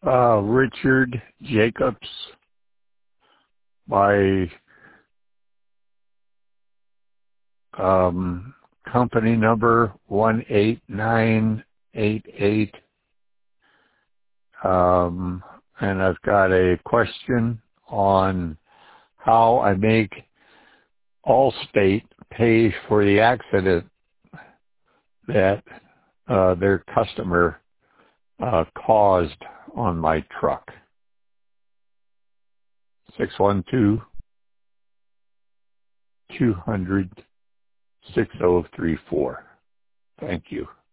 Richard Jacobs, my company number 18988. And I've got a question on how I make Allstate pay for the accident that their customer caused on my truck. 612-200-6034. Thank you.